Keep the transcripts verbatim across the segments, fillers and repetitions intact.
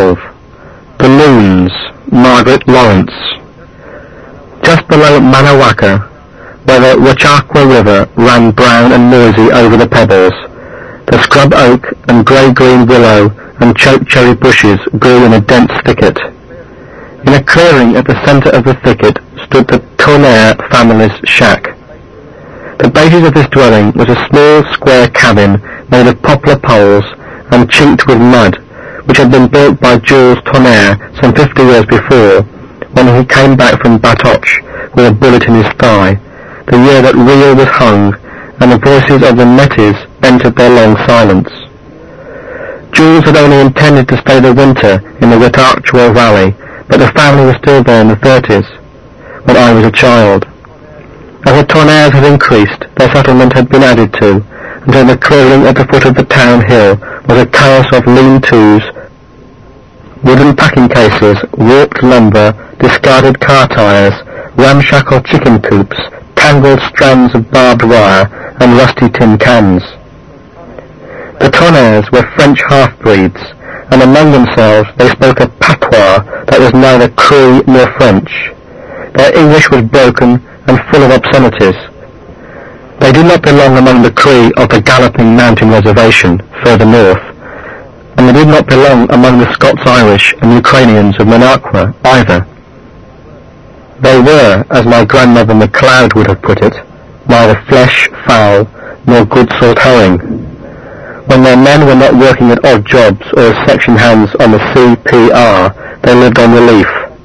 twelve. Balloons, Margaret Lawrence. Just below Manawaka, where the Wachakwa River ran brown and noisy over the pebbles, the scrub oak and grey-green willow and choke cherry bushes grew in a dense thicket. In a clearing at the centre of the thicket stood the Tonnerre family's shack. The basis of this dwelling was a small square cabin made of poplar poles and chinked with mud, which had been built by Jules Tonnerre some fifty years before, when he came back from Batoche with a bullet in his thigh, the year that Rio was hung, and the voices of the Metis entered their long silence. Jules had only intended to stay the winter in the Witachua Valley, but the family was still there in the thirties, when I was a child. As the Tonnerres had increased, their settlement had been added to, until the clearing at the foot of the town hill was a chaos of lean-tos, wooden packing cases, warped lumber, discarded car tires, ramshackle chicken coops, tangled strands of barbed wire, and rusty tin cans. The Tonnerres were French half-breeds, and among themselves they spoke a patois that was neither Cree nor French. Their English was broken and full of obscenities. They did not belong among the Cree of the Galloping Mountain Reservation, further north, and they did not belong among the Scots-Irish and Ukrainians of Minocqua either. They were, as my grandmother MacLeod would have put it, neither flesh, fowl, nor good salt herring. When their men were not working at odd jobs or as section hands on the C P R, they lived on relief.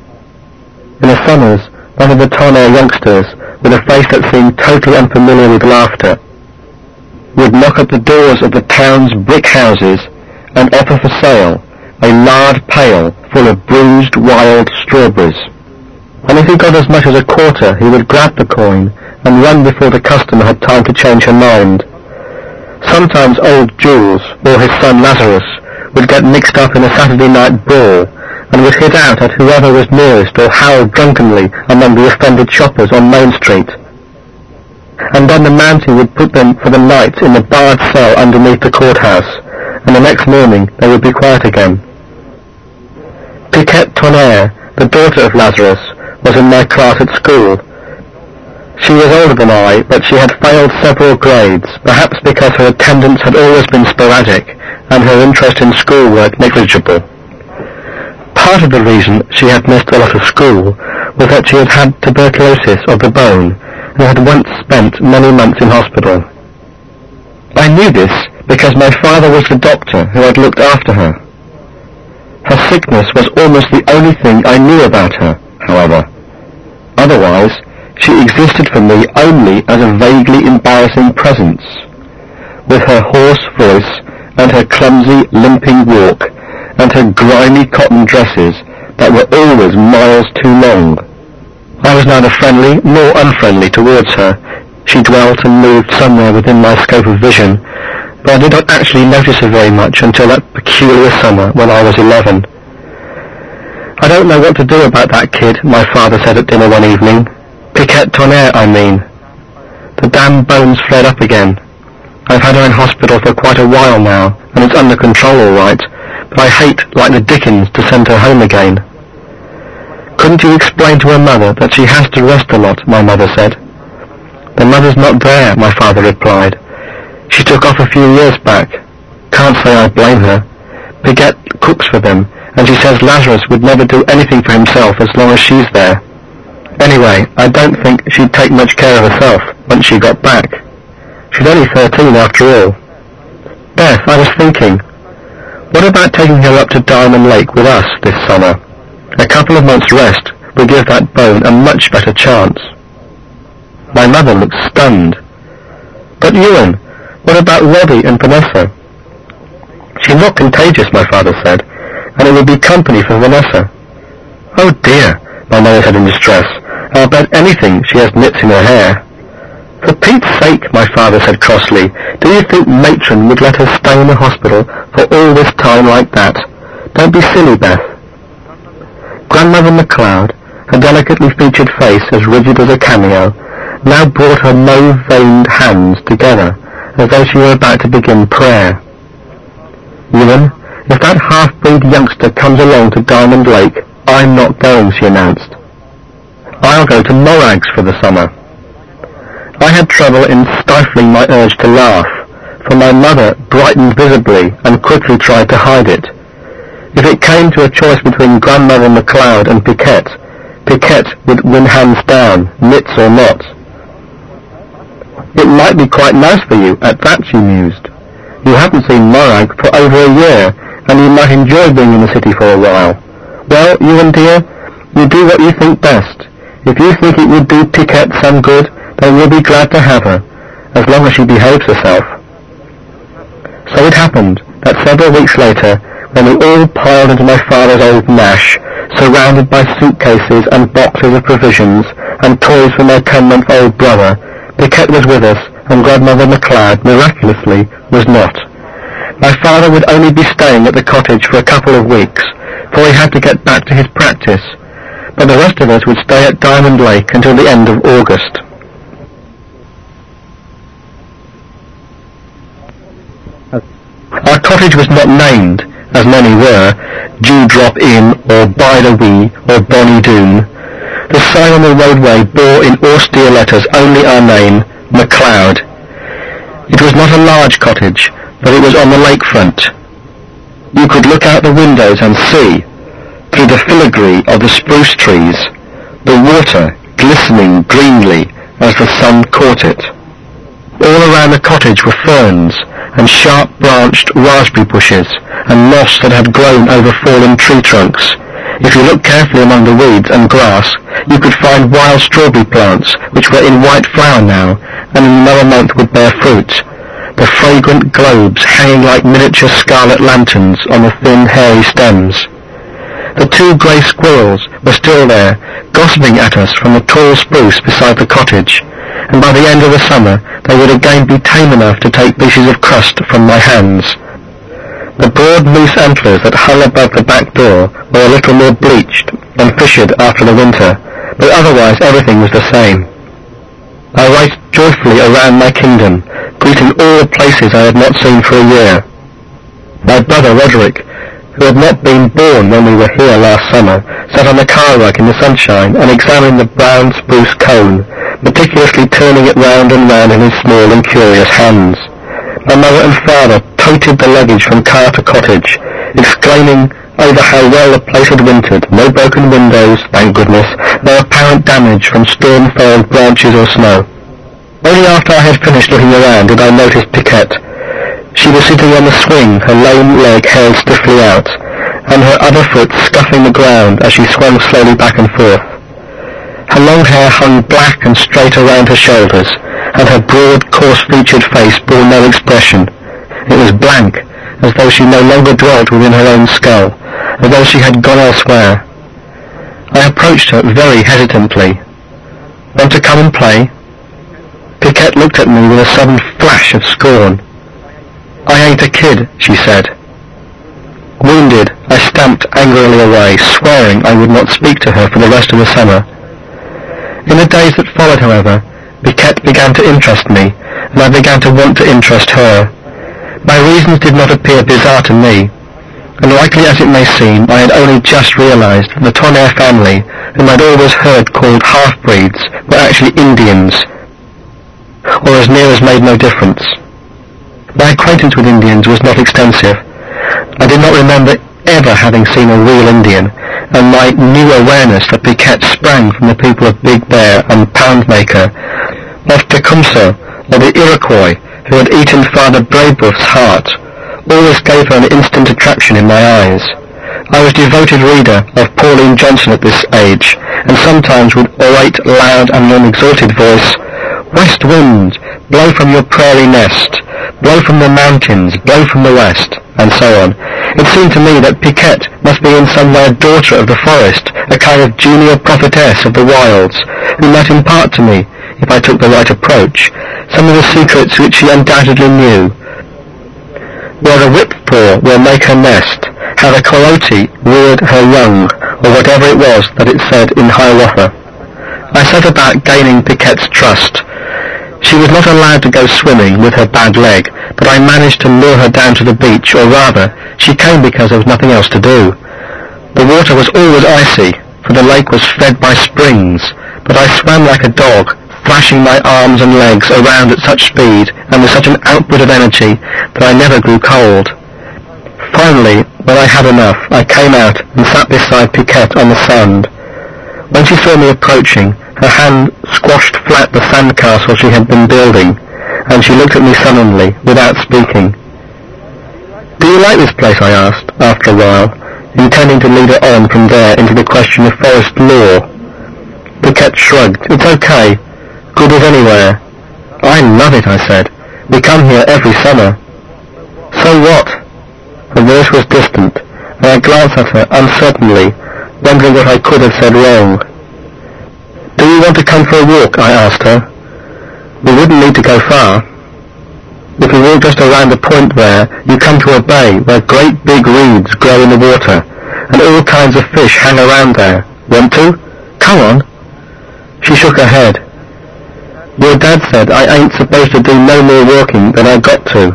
In the summers, one of the Tonnerre youngsters, with a face that seemed totally unfamiliar with laughter, would knock at the doors of the town's brick houses and offer for sale a lard pail full of bruised wild strawberries. And if he got as much as a quarter, he would grab the coin and run before the customer had time to change her mind. Sometimes old Jules, or his son Lazarus, would get mixed up in a Saturday night brawl, and would hit out at whoever was nearest or howl drunkenly among the offended shoppers on Main Street. And then the Mountie would put them for the night in the barred cell underneath the courthouse, and the next morning they would be quiet again. Piquette Tonnerre, the daughter of Lazarus, was in my class at school. She was older than I, but she had failed several grades, perhaps because her attendance had always been sporadic, and her interest in schoolwork negligible. Part of the reason she had missed a lot of school was that she had had tuberculosis of the bone, and had once spent many months in hospital. I knew this because my father was the doctor who had looked after her. Her sickness was almost the only thing I knew about her, however. Otherwise, she existed for me only as a vaguely embarrassing presence. With her hoarse voice, and her clumsy, limping walk, and her grimy cotton dresses that were always miles too long. I was neither friendly nor unfriendly towards her. She dwelt and moved somewhere within my scope of vision, but I did not actually notice her very much until that peculiar summer when I was eleven. I don't know what to do about that kid, my father said at dinner one evening. Piquette Tonnerre, I mean. The damn bone's flared up again. I've had her in hospital for quite a while now, and it's under control all right, but I hate, like the dickens, to send her home again. Couldn't you explain to her mother that she has to rest a lot, my mother said. The mother's not there, my father replied. She took off a few years back. Can't say I blame her. Piquette cooks for them, and she says Lazarus would never do anything for himself as long as she's there. Anyway, I don't think she'd take much care of herself once she got back. She's only thirteen after all. Beth, I was thinking, what about taking her up to Diamond Lake with us this summer? A couple of months' rest will give that bone a much better chance. My mother looked stunned. But Ewan, what about Robbie and Vanessa? She's not contagious, my father said, and it would be company for Vanessa. Oh dear, my mother said in distress. I'll bet anything she has nits in her hair. For Pete's sake, my father said crossly, do you think Matron would let her stay in the hospital for all this time like that? Don't be silly, Beth. Grandmother MacLeod, her delicately featured face as rigid as a cameo, now brought her mauve-veined hands together, as though she were about to begin prayer. Ewan, "If that half-breed youngster comes along to Diamond Lake, I'm not going," she announced. "I'll go to Morag's for the summer." I had trouble in stifling my urge to laugh, for my mother brightened visibly and quickly tried to hide it. If it came to a choice between Grandmother MacLeod and Piquette, Piquette would win hands down, nits or not. "It might be quite nice for you at that," she mused. "You haven't seen Morag for over a year, and you might enjoy being in the city for a while. Well, Ewan dear, you do what you think best. If you think it would do Piquette some good, then we'll be glad to have her, as long as she behaves herself." So it happened that several weeks later, when we all piled into my father's old nash, surrounded by suitcases and boxes of provisions and toys for my ten-month-old brother, Piquette was with us, and Grandmother MacLeod, miraculously, was not. My father would only be staying at the cottage for a couple of weeks, for he had to get back to his practice, but the rest of us would stay at Diamond Lake until the end of August. Our cottage was not named, as many were, Dewdrop Inn, or Bide a Wee, or Bonnie Doon. The sign on the roadway bore in austere letters only our name, MacLeod. It was not a large cottage, but it was on the lakefront. You could look out the windows and see, through the filigree of the spruce trees, the water glistening greenly as the sun caught it. All around the cottage were ferns and sharp-branched raspberry bushes and moss that had grown over fallen tree trunks. If you looked carefully among the weeds and grass, you could find wild strawberry plants which were in white flower now, and in another month would bear fruit, the fragrant globes hanging like miniature scarlet lanterns on the thin, hairy stems. The two grey squirrels were still there, gossiping at us from the tall spruce beside the cottage, and by the end of the summer they would again be tame enough to take pieces of crust from my hands. The broad moose antlers that hung above the back door were a little more bleached and fissured after the winter, but otherwise everything was the same. I raced joyfully around my kingdom, greeting all the places I had not seen for a year. My brother Roderick, who had not been born when we were here last summer, sat on the car rug in the sunshine and examined the brown spruce cone, meticulously turning it round and round in his small and curious hands. My mother and father toted the luggage from car to cottage, exclaiming over how well the place had wintered, no broken windows, thank goodness, no apparent damage from storm-felled branches or snow. Only after I had finished looking around did I notice Piquette. She was sitting on the swing, her lame leg held stiffly out, and her other foot scuffing the ground as she swung slowly back and forth. Her long hair hung black and straight around her shoulders, and her broad, coarse-featured face bore no expression. It was blank, as though she no longer dwelt within her own skull, as though she had gone elsewhere. I approached her very hesitantly. "Want to come and play?" Piquette looked at me with a sudden flash of scorn. "I ain't a kid," she said. Wounded, I stamped angrily away, swearing I would not speak to her for the rest of the summer. In the days that followed, however, Piquette began to interest me, and I began to want to interest her. My reasons did not appear bizarre to me. Unlikely as it may seem, I had only just realized that the Tonnerre family, whom I'd always heard called half-breeds, were actually Indians, or as near as made no difference. My acquaintance with Indians was not extensive. I did not remember ever having seen a real Indian, and my new awareness that Piquette sprang from the people of Big Bear and Poundmaker, of Tecumseh, or the Iroquois, who had eaten Father Brebeuf's heart, always gave her an instant attraction in my eyes. I was a devoted reader of Pauline Johnson at this age, and sometimes would orate loud and unexalted voice, "West wind, blow from your prairie nest, blow from the mountains, blow from the west," and so on. It seemed to me that Piquette must be in some way a daughter of the forest, a kind of junior prophetess of the wilds, who might impart to me, if I took the right approach, some of the secrets which she undoubtedly knew. Where the whippoor will make her nest, how the coyote reared her young, or whatever it was that it said in Hiawatha. I set about gaining Piquette's trust. She was not allowed to go swimming with her bad leg, but I managed to lure her down to the beach, or rather, she came because there was nothing else to do. The water was always icy, for the lake was fed by springs, but I swam like a dog, flashing my arms and legs around at such speed and with such an output of energy that I never grew cold. Finally, when I had enough, I came out and sat beside Piquette on the sand. When she saw me approaching, her hand squashed flat the sandcastle she had been building, and she looked at me sullenly, without speaking. "Do you like this place?" I asked, after a while, intending to lead her on from there into the question of forest law. Piquette shrugged. "It's okay. Good as anywhere." "I love it," I said. "We come here every summer." "So what?" Her voice was distant, and I glanced at her uncertainly, wondering what I could have said wrong. "Do you want to come for a walk?" I asked her. "We wouldn't need to go far. If you walk just around the point there, you come to a bay where great big reeds grow in the water, and all kinds of fish hang around there. Want to? Come on." She shook her head. "Your dad said I ain't supposed to do no more walking than I got to."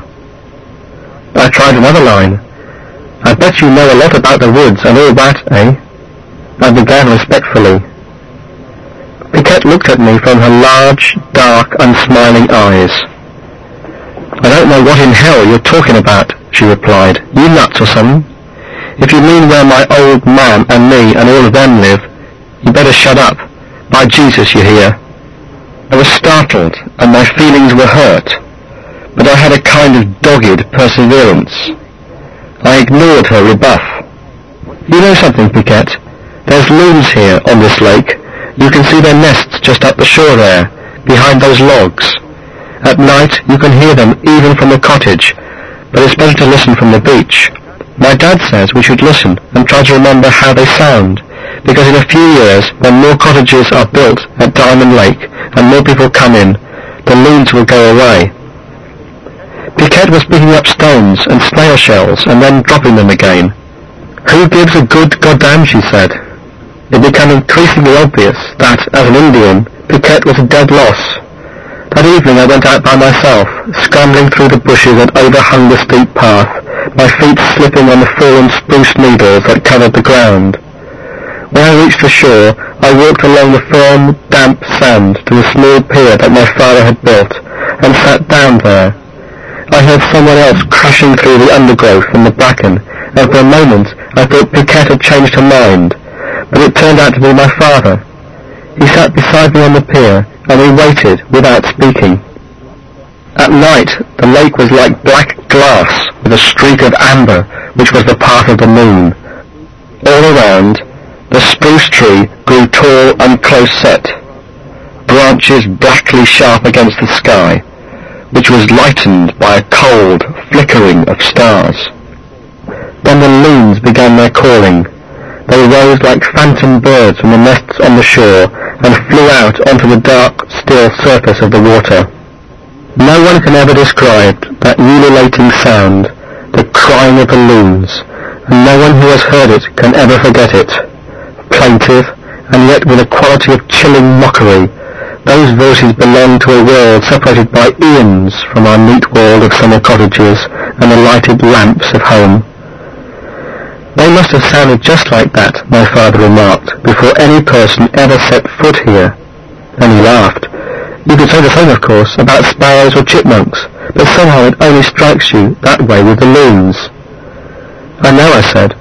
I tried another line. "I bet you know a lot about the woods and all that, eh?" I began respectfully. Piquette looked at me from her large, dark, unsmiling eyes. "I don't know what in hell you're talking about," she replied. "You nuts or something? If you mean where my old man and me and all of them live, you better shut up. By Jesus, you hear?" I was startled, and my feelings were hurt, but I had a kind of dogged perseverance. I ignored her rebuff. "You know something, Piquette? There's loons here on this lake. You can see their nests just up the shore there, behind those logs. At night you can hear them even from the cottage, but it's better to listen from the beach. My dad says we should listen and try to remember how they sound, because in a few years, when more cottages are built at Diamond Lake and more people come in, the loons will go away." Piquette was picking up stones and snail shells and then dropping them again. "Who gives a good goddamn?" she said. It became increasingly obvious that, as an Indian, Piquette was a dead loss. That evening I went out by myself, scrambling through the bushes that overhung the steep path, my feet slipping on the fallen spruce needles that covered the ground. When I reached the shore, I walked along the firm, damp sand to the small pier that my father had built, and sat down there. I heard someone else crashing through the undergrowth and the bracken, and for a moment I thought Piquette had changed her mind, but it turned out to be my father. He sat beside me on the pier, and we waited without speaking. At night, the lake was like black glass with a streak of amber, which was the path of the moon. All around, the spruce tree grew tall and close-set, branches blackly sharp against the sky, which was lightened by a cold flickering of stars. Then the loons began their calling. They rose like phantom birds from the nests on the shore and flew out onto the dark, still surface of the water. No one can ever describe that ululating sound, the crying of the loons, and no one who has heard it can ever forget it. Plaintive, and yet with a quality of chilling mockery, those voices belong to a world separated by eons from our neat world of summer cottages and the lighted lamps of home. "They must have sounded just like that," my father remarked, "before any person ever set foot here." And he laughed. "You could say the same, of course, about sparrows or chipmunks, but somehow it only strikes you that way with the loons." "I know," I said.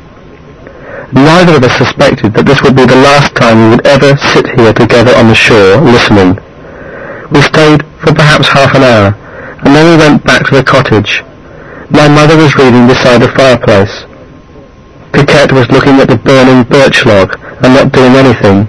Neither of us suspected that this would be the last time we would ever sit here together on the shore, listening. We stayed for perhaps half an hour, and then we went back to the cottage. My mother was reading beside the fireplace. Piquette was looking at the burning birch log and not doing anything.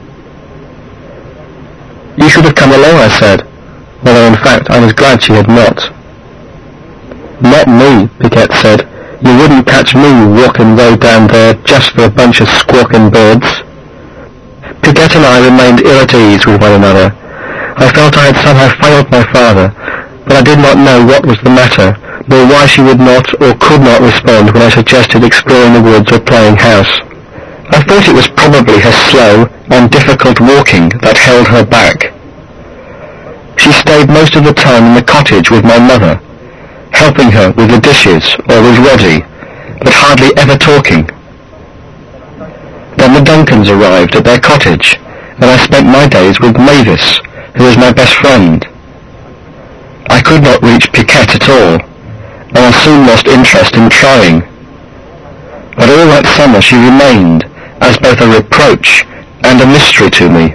"You should have come along," I said, although in fact I was glad she had not. "Not me," Piquette said. "You wouldn't catch me walking way down there just for a bunch of squawking birds." Piquette and I remained ill at ease with one another. I felt I had somehow failed my father, but I did not know what was the matter, nor why she would not or could not respond when I suggested exploring the woods or playing house. I thought it was probably her slow and difficult walking that held her back. She stayed most of the time in the cottage with my mother, helping her with the dishes or with Roddy, but hardly ever talking. Then the Duncans arrived at their cottage, and I spent my days with Mavis, who was my best friend. I could not reach Piquette at all, and I soon lost interest in trying. But all that summer she remained as both a reproach and a mystery to me.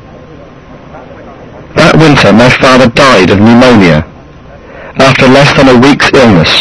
That winter my father died of pneumonia, after less than a week's illness.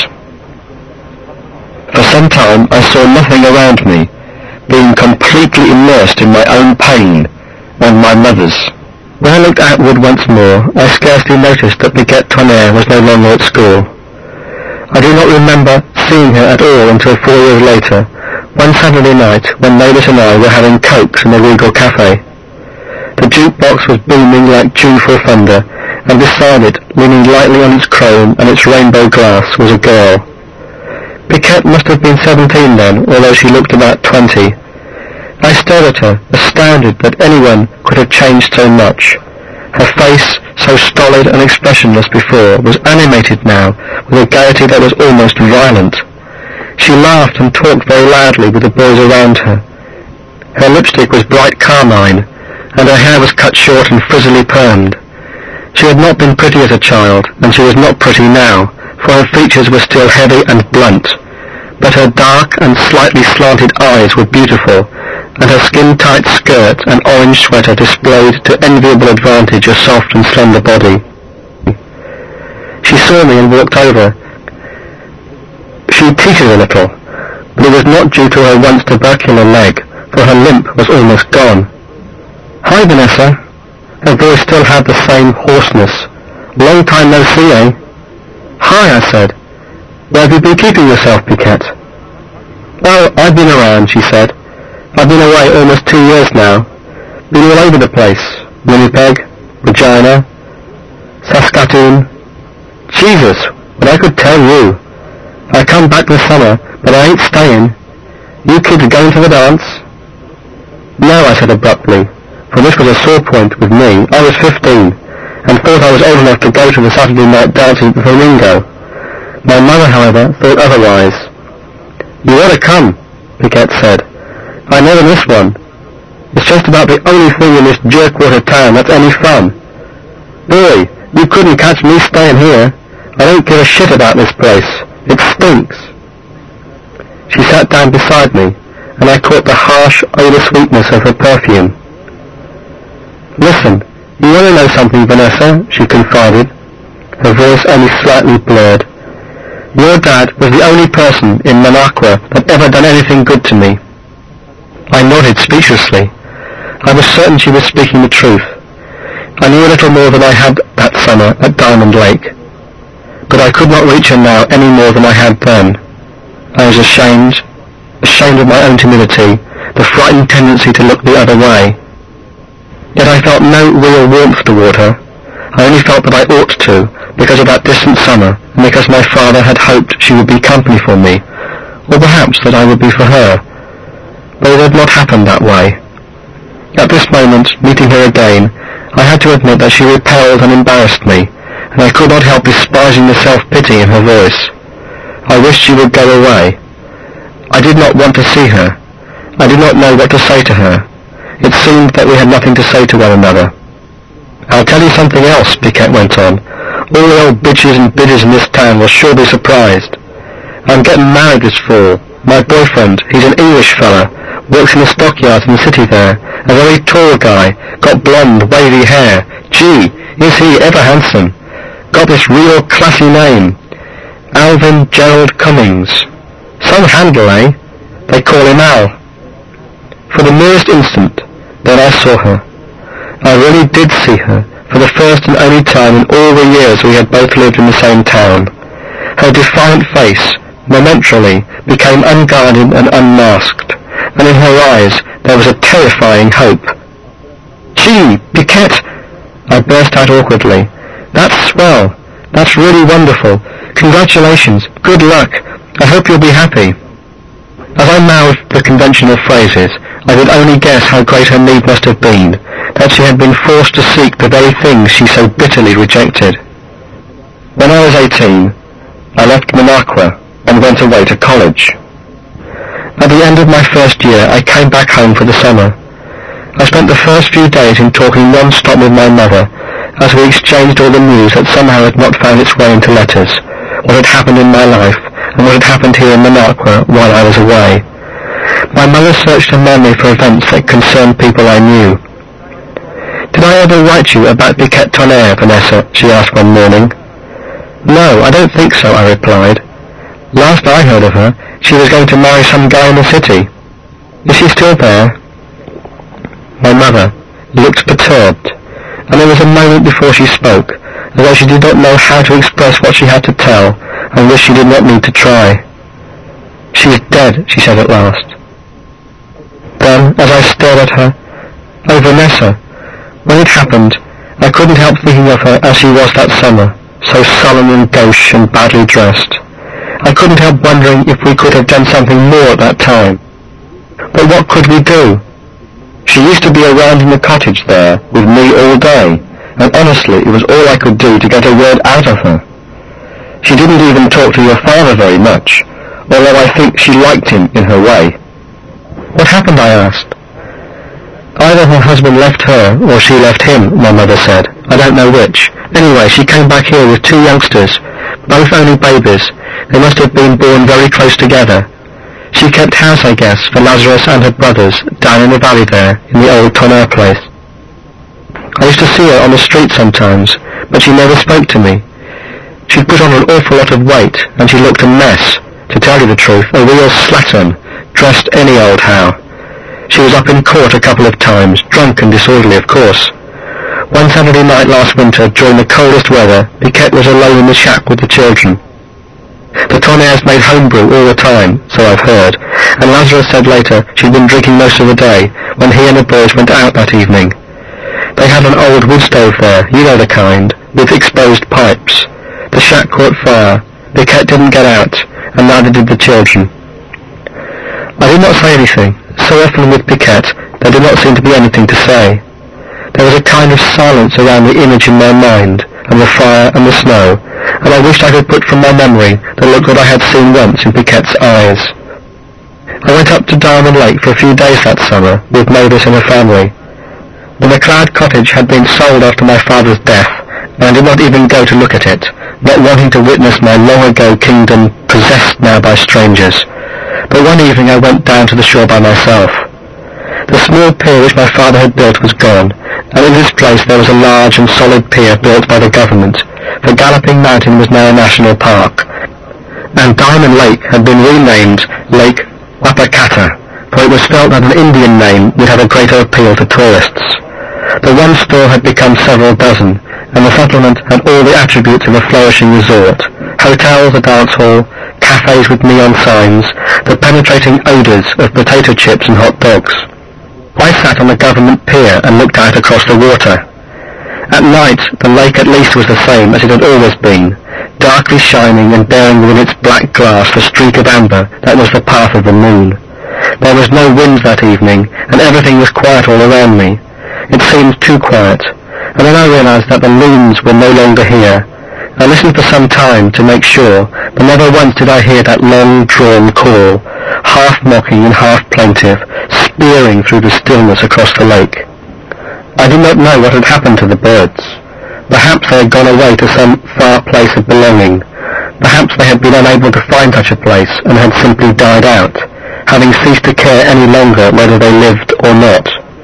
For some time I saw nothing around me, being completely immersed in my own pain and my mother's. When I looked outward once more, I scarcely noticed that Piquette Tonnerre was no longer at school. I do not remember seeing her at all until four years later, one Saturday night when Mavis and I were having cokes in the Regal Cafe. The jukebox was booming like tuneful thunder, and beside it, leaning lightly on its chrome and its rainbow glass, was a girl. Piquette must have been seventeen then, although she looked about twenty. I stared at her, astounded that anyone could have changed so much. Her face, so stolid and expressionless before, was animated now with a gaiety that was almost violent. She laughed and talked very loudly with the boys around her. Her lipstick was bright carmine, and her hair was cut short and frizzily permed. She had not been pretty as a child, and she was not pretty now, for her features were still heavy and blunt, but her dark and slightly slanted eyes were beautiful, and her skin-tight skirt and orange sweater displayed to enviable advantage a soft and slender body. She saw me and walked over. She teetered a little, but it was not due to her once tubercular leg, for her limp was almost gone. "Hi, Vanessa." Her voice still had the same hoarseness. "Long time no see, eh?" "Hi," I said. "Where have you been keeping yourself, Piquette?" "Oh, I've been around," she said. "I've been away almost two years now. Been all over the place. Winnipeg, Regina, Saskatoon. Jesus, but I could tell you. I come back this summer, but I ain't staying. You kids going to the dance?" "No," I said abruptly, for this was a sore point with me. I was fifteen, and thought I was old enough to go to the Saturday night dancing at the Flamingo. My mother, however, thought otherwise. "You ought to come," Piquette said. "I never miss one. It's just about the only thing in this jerkwater town that's any fun. Boy, you couldn't catch me staying here. I don't give a shit about this place. It stinks." She sat down beside me, and I caught the harsh, odor sweetness of her perfume. "Listen, you want to know something, Vanessa?" she confided, her voice only slightly blurred. "Your dad was the only person in Manaqua that ever done anything good to me." I nodded speechlessly. I was certain she was speaking the truth. I knew a little more than I had that summer at Diamond Lake, but I could not reach her now any more than I had then. I was ashamed, ashamed of my own timidity, the frightened tendency to look the other way. Yet I felt no real warmth toward her. I only felt that I ought to, because of that distant summer, and because my father had hoped she would be company for me, or perhaps that I would be for her. But it had not happened that way. At this moment, meeting her again, I had to admit that she repelled and embarrassed me, and I could not help despising the self-pity in her voice. I wished she would go away. I did not want to see her. I did not know what to say to her. It seemed that we had nothing to say to one another. "I'll tell you something else," Piquette went on. "All the old bitches and biddies in this town will sure be surprised. I'm getting married this fall. My boyfriend, he's an English fella, works in the stockyards in the city there, a very tall guy, got blonde, wavy hair. Gee, is he ever handsome. Got this real classy name, Alvin Gerald Cummings. Some handle, eh? They call him Al." For the merest instant, then I saw her. I really did see her, for the first and only time in all the years we had both lived in the same town. Her defiant face, momentarily, became unguarded and unmasked, and in her eyes there was a terrifying hope. "Gee, Piquette!" I burst out awkwardly. "That's swell. That's really wonderful. Congratulations. Good luck. I hope you'll be happy." As I mouthed the conventional phrases, I could only guess how great her need must have been, that she had been forced to seek the very things she so bitterly rejected. When I was eighteen, I left Minocqua and went away to college. At the end of my first year, I came back home for the summer. I spent the first few days in talking non-stop with my mother as we exchanged all the news that somehow had not found its way into letters, what had happened in my life, and what had happened here in Minocqua while I was away. My mother searched her memory for events that concerned people I knew. "Did I ever write you about Piquette Tonnerre, Vanessa?" she asked one morning. "No, I don't think so," I replied. "Last I heard of her, she was going to marry some guy in the city. Is she still there?" My mother looked perturbed, and there was a moment before she spoke, as though she did not know how to express what she had to tell, and wished she did not need to try. "She is dead," she said at last. Then, as I stared at her, "Oh, Vanessa, when it happened, I couldn't help thinking of her as she was that summer, so sullen and gauche and badly dressed. I couldn't help wondering if we could have done something more at that time. But what could we do? She used to be around in the cottage there with me all day, and honestly it was all I could do to get a word out of her. She didn't even talk to your father very much, although I think she liked him in her way." "What happened?" I asked. "Either her husband left her or she left him," my mother said. "I don't know which. Anyway, she came back here with two youngsters, both only babies. They must have been born very close together. She kept house, I guess, for Lazarus and her brothers down in the valley there, in the old Tonnerre place. I used to see her on the street sometimes, but she never spoke to me. She'd put on an awful lot of weight, and she looked a mess. To tell you the truth, a real slattern, dressed any old how. She was up in court a couple of times, drunk and disorderly, of course. One Saturday night last winter, during the coldest weather, Piquette was alone in the shack with the children. The Tonnerres made homebrew all the time, so I've heard, and Lazarus said later she'd been drinking most of the day when he and the boys went out that evening. They had an old wood stove there, you know the kind, with exposed pipes. The shack caught fire. Piquette didn't get out, and neither did the children. I did not say anything. So often with Piquette, there did not seem to be anything to say. There was a kind of silence around the image in my mind, and the fire and the snow, and I wished I could put from my memory the look that I had seen once in Piquette's eyes. I went up to Diamond Lake for a few days that summer, with Mavis and her family. The McLeod cottage had been sold after my father's death, and I did not even go to look at it, not wanting to witness my long-ago kingdom possessed now by strangers. But one evening I went down to the shore by myself. The small pier which my father had built was gone, and in its place there was a large and solid pier built by the government. The Galloping Mountain was now a national park, and Diamond Lake had been renamed Lake Wapakata, for it was felt that an Indian name would have a greater appeal to tourists. The one store had become several dozen, and the settlement had all the attributes of a flourishing resort: hotels, a dance hall, cafes with neon signs, the penetrating odours of potato chips and hot dogs. I sat on the government pier and looked out across the water. At night, the lake at least was the same as it had always been, darkly shining and bearing within its black glass the streak of amber that was the path of the moon. There was no wind that evening, and everything was quiet all around me. It seemed too quiet, and then I realized that the loons were no longer here. I listened for some time to make sure, but never once did I hear that long-drawn call, half-mocking and half-plaintive, spearing through the stillness across the lake. I did not know what had happened to the birds. Perhaps they had gone away to some far place of belonging. Perhaps they had been unable to find such a place and had simply died out, having ceased to care any longer whether they lived or not.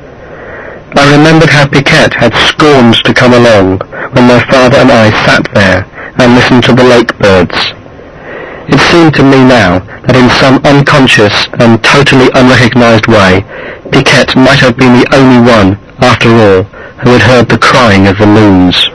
I remembered how Piquette had scorned to come along when my father and I sat there and listened to the lake birds. It seemed to me now that in some unconscious and totally unrecognized way, Piquette might have been the only one, after all, who had heard the crying of the loons.